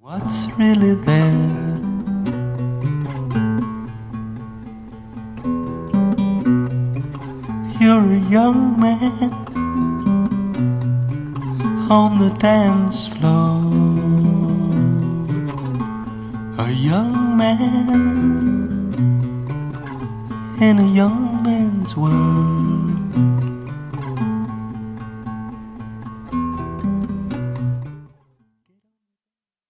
What's really there? You're a young man on the dance floor, a young man in a young man's world.